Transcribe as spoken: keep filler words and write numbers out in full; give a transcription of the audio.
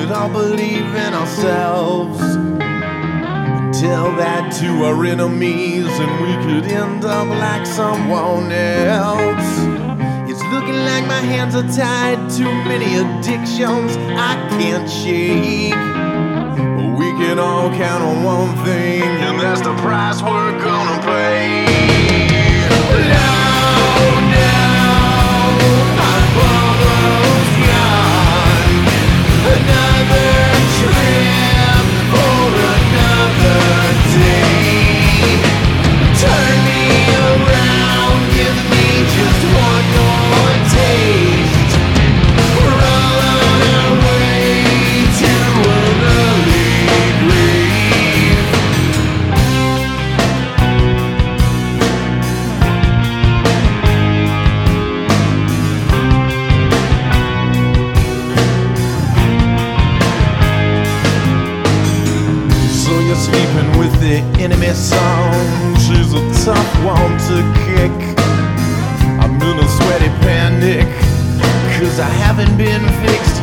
should all believe in ourselves and tell that to our enemies, and we could end up like someone else. It's looking like my hands are tied, too many addictions I can't shake. But we can all count on one thing, and that's the price we're gonna pay. Sleeping with the enemy song, she's a tough one to kick. I'm in a sweaty panic, cause I haven't been fixed